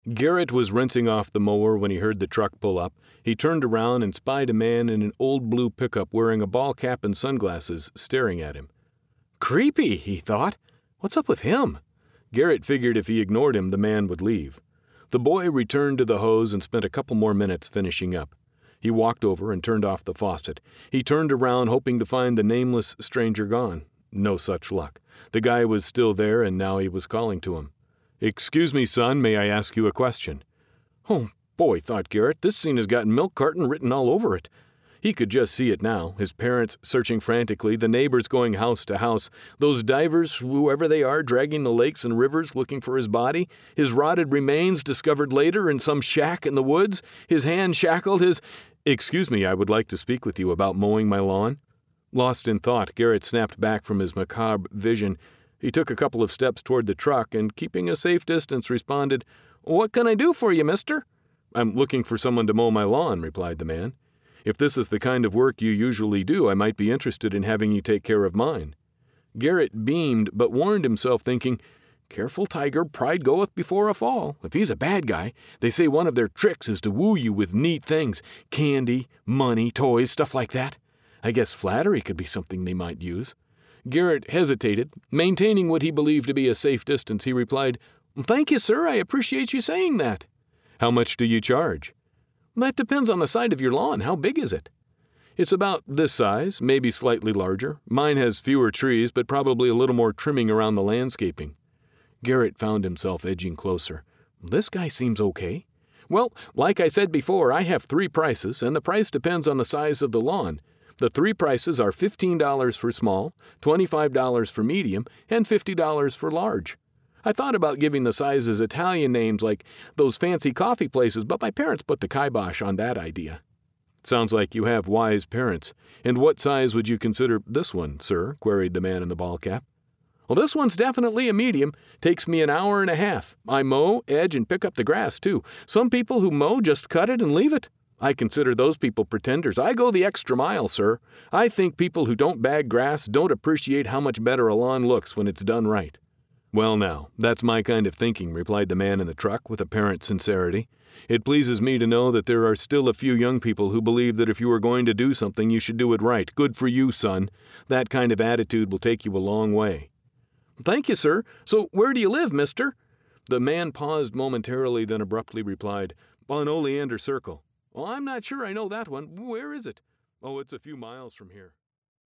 Garrett was rinsing off the mower when he heard the truck pull up. He turned around and spied a man in an old blue pickup wearing a ball cap and sunglasses staring at him. Creepy, he thought. What's up with him? Garrett figured if he ignored him, the man would leave. The boy returned to the hose and spent a couple more minutes finishing up. He walked over and turned off the faucet. He turned around hoping to find the nameless stranger gone. No such luck. The guy was still there and now he was calling to him. "Excuse me, son, may I ask you a question?" Oh, boy, thought Garrett, this scene has got milk carton written all over it. He could just see it now, his parents searching frantically, the neighbors going house to house, those divers, whoever they are, dragging the lakes and rivers looking for his body, his rotted remains discovered later in some shack in the woods, his hand shackled, "Excuse me, I would like to speak with you about mowing my lawn." Lost in thought, Garrett snapped back from his macabre vision. He took a couple of steps toward the truck and, keeping a safe distance, responded, "What can I do for you, mister?" "I'm looking for someone to mow my lawn," replied the man. "If this is the kind of work you usually do, I might be interested in having you take care of mine." Garrett beamed, but warned himself, thinking, "Careful, Tiger, pride goeth before a fall. If he's a bad guy, they say one of their tricks is to woo you with neat things, candy, money, toys, stuff like that. I guess flattery could be something they might use." Garrett hesitated. Maintaining what he believed to be a safe distance, he replied, "Thank you, sir. I appreciate you saying that." "How much do you charge?" "That depends on the side of your lawn. How big is it?" "It's about this size, maybe slightly larger. Mine has fewer trees, but probably a little more trimming around the landscaping." Garrett found himself edging closer. "This guy seems okay." "Well, like I said before, I have 3 prices, and the price depends on the size of the lawn. The 3 prices are $15 for small, $25 for medium, and $50 for large. I thought about giving the sizes Italian names like those fancy coffee places, but my parents put the kibosh on that idea." "Sounds like you have wise parents. And what size would you consider this one, sir?" queried the man in the ball cap. "Well, this one's definitely a medium. Takes me an hour and a half. I mow, edge, and pick up the grass, too. Some people who mow just cut it and leave it. I consider those people pretenders. I go the extra mile, sir. I think people who don't bag grass don't appreciate how much better a lawn looks when it's done right." "Well now, that's my kind of thinking," replied the man in the truck with apparent sincerity. "It pleases me to know that there are still a few young people who believe that if you are going to do something, you should do it right. Good for you, son. That kind of attitude will take you a long way." "Thank you, sir. So where do you live, mister?" The man paused momentarily, then abruptly replied, "On Oleander Circle." "Well, I'm not sure I know that one. Where is it?" "Oh, it's a few miles from here."